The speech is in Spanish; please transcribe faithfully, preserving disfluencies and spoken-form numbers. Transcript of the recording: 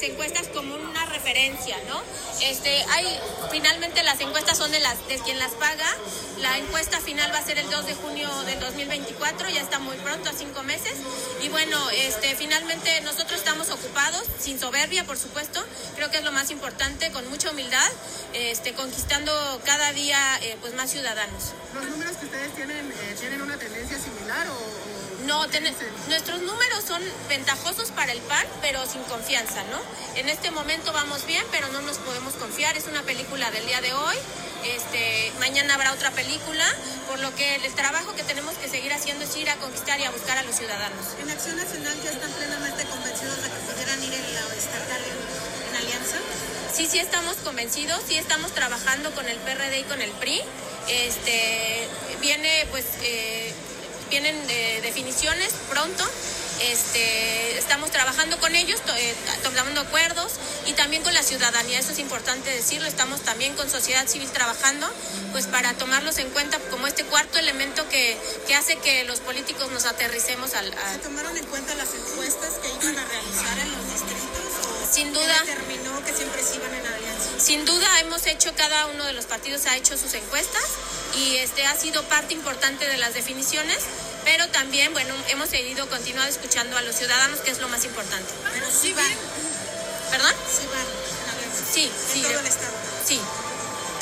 las encuestas como una referencia, ¿no? Este, hay, finalmente las encuestas son de, las, de quien las paga. La encuesta final va a ser el dos de junio del dos mil veinticuatro, ya está muy pronto, a cinco meses. Y bueno, este, finalmente nosotros estamos ocupados, sin soberbia, por supuesto. Creo que es lo más importante, con mucha humildad, este, conquistando cada día eh, pues más ciudadanos. ¿Los números que ustedes tienen eh, tienen una tendencia similar o...? o... No, ten, nuestros números son ventajosos para el P A N, pero sin confianza, ¿no? En este momento vamos bien, pero no nos podemos confiar. Es una película del día de hoy. Este, mañana habrá otra película, por lo que el trabajo que tenemos que seguir haciendo es ir a conquistar y a buscar a los ciudadanos. ¿En Acción Nacional ya están plenamente convencidos de que pudieran ir en la estatal en, en alianza? Sí, sí estamos convencidos, sí estamos trabajando con el P R D y con el P R I. Este, viene pues... Eh, Vienen eh, definiciones pronto, este, estamos trabajando con ellos, to, eh, tomando acuerdos y también con la ciudadanía, eso es importante decirlo, estamos también con sociedad civil trabajando pues para tomarlos en cuenta como este cuarto elemento que, que hace que los políticos nos aterricemos al... al... ¿Se tomaron en cuenta las encuestas que iban a realizar en los distritos? ¿O sin duda determinó que siempre se iban en alianza? Sin duda hemos hecho, cada uno de los partidos ha hecho sus encuestas y este ha sido parte importante de las definiciones, pero también, bueno, hemos seguido, continuado escuchando a los ciudadanos, que es lo más importante. Pero sí van. ¿Perdón? Sí van en alianza. Sí, sí. En todo el estado. Sí.